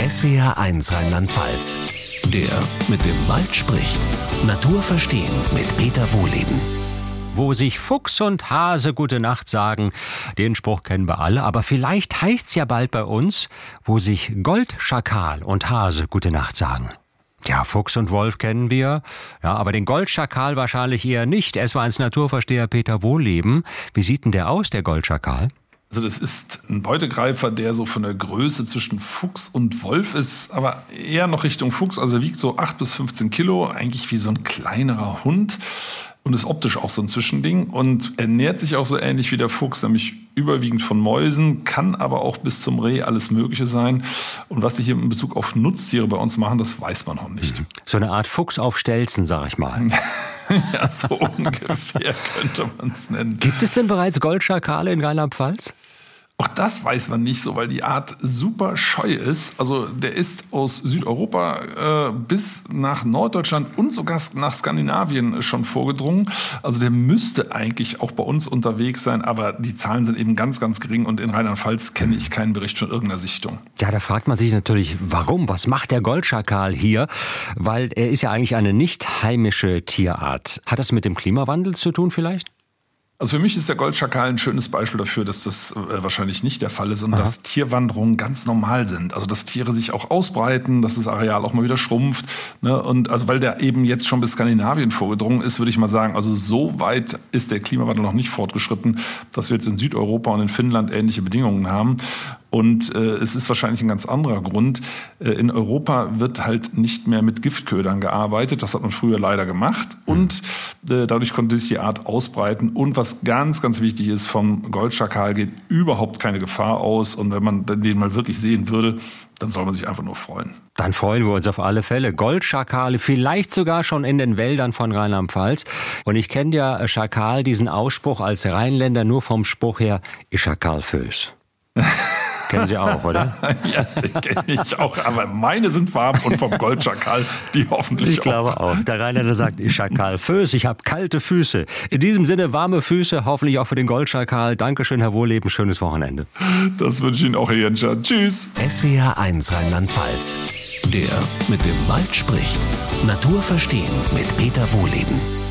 SWR1 Rheinland-Pfalz. Der mit dem Wald spricht. Natur verstehen mit Peter Wohleben. Wo sich Fuchs und Hase gute Nacht sagen, den Spruch kennen wir alle, aber vielleicht heißt's ja bald bei uns, wo sich Goldschakal und Hase gute Nacht sagen. Ja, Fuchs und Wolf kennen wir, ja, aber den Goldschakal wahrscheinlich eher nicht. SWR1 Naturversteher Peter Wohleben. Wie sieht denn der aus, der Goldschakal? Also das ist ein Beutegreifer, der so von der Größe zwischen Fuchs und Wolf ist, aber eher noch Richtung Fuchs. Also er wiegt so 8 bis 15 Kilo, eigentlich wie so ein kleinerer Hund und ist optisch auch so ein Zwischending und ernährt sich auch so ähnlich wie der Fuchs, nämlich überwiegend von Mäusen, kann aber auch bis zum Reh alles Mögliche sein. Und was die hier in Bezug auf Nutztiere bei uns machen, das weiß man noch nicht. So eine Art Fuchs auf Stelzen, sag ich mal. Ja, so ungefähr könnte man es nennen. Gibt es denn bereits Goldschakale in Rheinland-Pfalz? Auch das weiß man nicht so, weil die Art super scheu ist. Also der ist aus Südeuropa bis nach Norddeutschland und sogar nach Skandinavien schon vorgedrungen. Also der müsste eigentlich auch bei uns unterwegs sein, aber die Zahlen sind eben ganz, ganz gering und in Rheinland-Pfalz kenne ich keinen Bericht von irgendeiner Sichtung. Ja, da fragt man sich natürlich, warum? Was macht der Goldschakal hier? Weil er ist ja eigentlich eine nicht heimische Tierart. Hat das mit dem Klimawandel zu tun vielleicht? Also für mich ist der Goldschakal ein schönes Beispiel dafür, dass das wahrscheinlich nicht der Fall ist und dass Tierwanderungen ganz normal sind. Also dass Tiere sich auch ausbreiten, dass das Areal auch mal wieder schrumpft. Ne? Und also weil der eben jetzt schon bis Skandinavien vorgedrungen ist, würde ich mal sagen, also so weit ist der Klimawandel noch nicht fortgeschritten, dass wir jetzt in Südeuropa und in Finnland ähnliche Bedingungen haben. Und es ist wahrscheinlich ein ganz anderer Grund. In Europa wird halt nicht mehr mit Giftködern gearbeitet. Das hat man früher leider gemacht. Und dadurch konnte sich die Art ausbreiten. Und was ganz, ganz wichtig ist, vom Goldschakal geht überhaupt keine Gefahr aus. Und wenn man den mal wirklich sehen würde, dann soll man sich einfach nur freuen. Dann freuen wir uns auf alle Fälle. Goldschakale, vielleicht sogar schon in den Wäldern von Rheinland-Pfalz. Und ich kenne ja Schakal, diesen Ausspruch als Rheinländer nur vom Spruch her, ich Schakal fürs. Kennen Sie auch, oder? Ja, den kenne ich auch. Aber meine sind warm und vom Goldschakal die hoffentlich auch. Ich glaube auch. Der Rheinländer sagt, ich Schakal Föß, ich habe kalte Füße. In diesem Sinne warme Füße, hoffentlich auch für den Goldschakal. Dankeschön, Herr Wohleben, schönes Wochenende. Das wünsche ich Ihnen auch, Herr Jenscher. Tschüss. SWR1 Rheinland-Pfalz. Der mit dem Wald spricht. Natur verstehen mit Peter Wohleben.